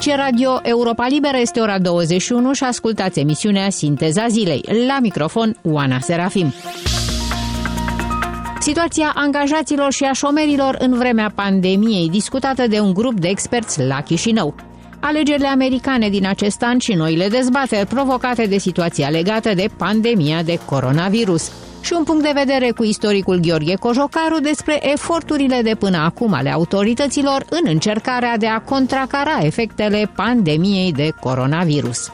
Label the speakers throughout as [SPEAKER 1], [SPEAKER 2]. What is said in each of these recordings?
[SPEAKER 1] Aici Radio Europa Liberă, este ora 21 și ascultați emisiunea Sinteza Zilei. La microfon, Oana Serafim. Situația angajaților și a șomerilor în vremea pandemiei, discutată de un grup de experți la Chișinău. Alegerile americane din acest an și noile dezbateri provocate de situația legată de pandemia de coronavirus. Și un punct de vedere cu istoricul Gheorghe Cojocaru despre eforturile de până acum ale autorităților în încercarea de a contracara efectele pandemiei de coronavirus.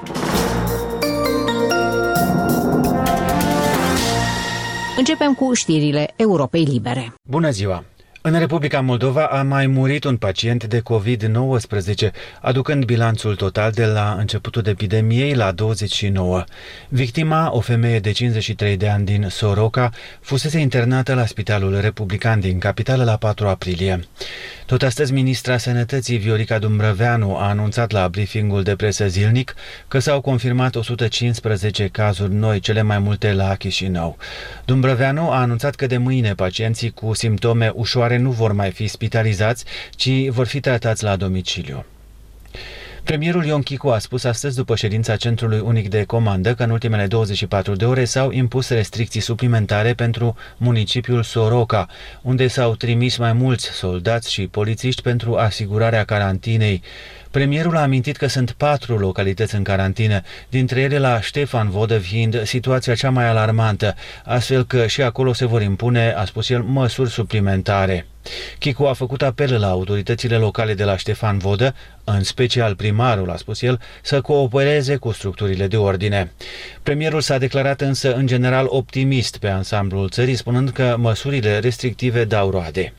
[SPEAKER 1] Începem cu știrile Europei Libere.
[SPEAKER 2] Bună ziua! În Republica Moldova a mai murit un pacient de COVID-19, aducând bilanțul total de la începutul epidemiei la 29. Victima, o femeie de 53 de ani din Soroca, fusese internată la Spitalul Republican din capitală la 4 aprilie. Tot astăzi, ministra Sănătății Viorica Dumbrăveanu a anunțat la briefingul de presă zilnic că s-au confirmat 115 cazuri noi, cele mai multe la Chișinău. Dumbrăveanu a anunțat că de mâine pacienții cu simptome ușoare nu vor mai fi spitalizați, ci vor fi tratați la domiciliu. Premierul Ion Chicu a spus astăzi, după ședința Centrului Unic de Comandă, că în ultimele 24 de ore s-au impus restricții suplimentare pentru municipiul Soroca, unde s-au trimis mai mulți soldați și polițiști pentru asigurarea carantinei. Premierul a amintit că sunt 4 localități în carantină, dintre ele la Ștefan Vodă fiind situația cea mai alarmantă, astfel că și acolo se vor impune, a spus el, măsuri suplimentare. Chicu a făcut apel la autoritățile locale de la Ștefan Vodă, în special primarul, a spus el, să coopereze cu structurile de ordine. Premierul s-a declarat însă în general optimist pe ansamblul țării, spunând că măsurile restrictive dau roade.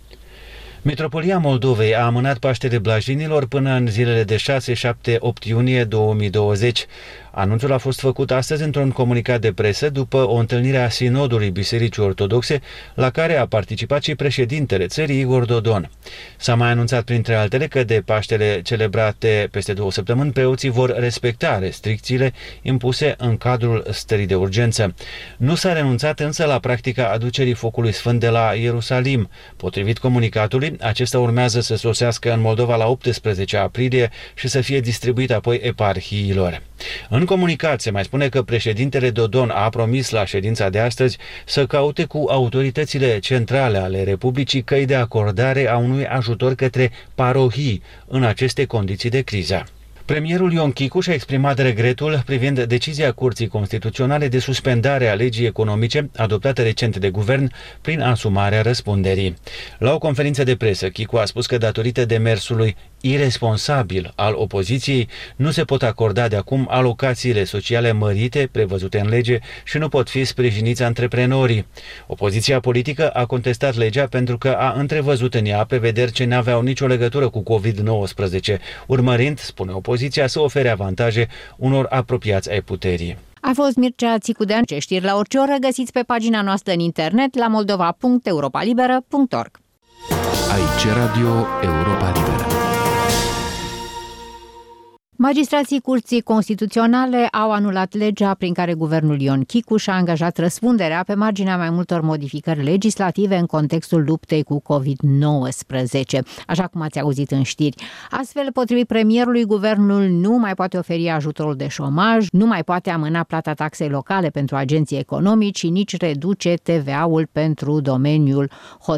[SPEAKER 2] Mitropolia Moldovei a amânat Paștele Blajinilor până în zilele de 6, 7, 8 iunie 2020. Anunțul a fost făcut astăzi într-un comunicat de presă după o întâlnire a Sinodului Bisericii Ortodoxe, la care a participat și președintele țării Igor Dodon. S-a mai anunțat printre altele că de Paștele celebrate peste 2 săptămâni, preoții vor respecta restricțiile impuse în cadrul stării de urgență. Nu s-a renunțat însă la practica aducerii focului sfânt de la Ierusalim. Potrivit comunicatului, acesta urmează să sosească în Moldova la 18 aprilie și să fie distribuit apoi eparhiilor. În comunicat se mai spune că președintele Dodon a promis la ședința de astăzi să caute cu autoritățile centrale ale Republicii căi de acordare a unui ajutor către parohii în aceste condiții de criză. Premierul Ion Chicu și-a exprimat regretul privind decizia Curții Constituționale de suspendare a legii economice adoptată recent de guvern prin asumarea răspunderii. La o conferință de presă, Chicu a spus că datorită demersului iresponsabil al opoziției nu se pot acorda de acum alocațiile sociale mărite prevăzute în lege și nu pot fi sprijiniți antreprenorii. Opoziția politică a contestat legea pentru că a întrevăzut în ea prevederi ce n-aveau nicio legătură cu COVID-19, urmărind, spune opoziția, să ofere avantaje unor apropiați ai puterii.
[SPEAKER 1] A fost Mircea Țicudean. Ce știri la orice oră găsiți pe pagina noastră în internet la moldova.europalibera.org.
[SPEAKER 3] Aici Radio Europa Liberă.
[SPEAKER 1] Magistrații Curții Constituționale au anulat legea prin care guvernul Ion Chicu și-a angajat răspunderea pe marginea mai multor modificări legislative în contextul luptei cu COVID-19, așa cum ați auzit în știri. Astfel, potrivit premierului, guvernul nu mai poate oferi ajutorul de șomaj, nu mai poate amâna plata taxei locale pentru agenții economici și nici reduce TVA-ul pentru domeniul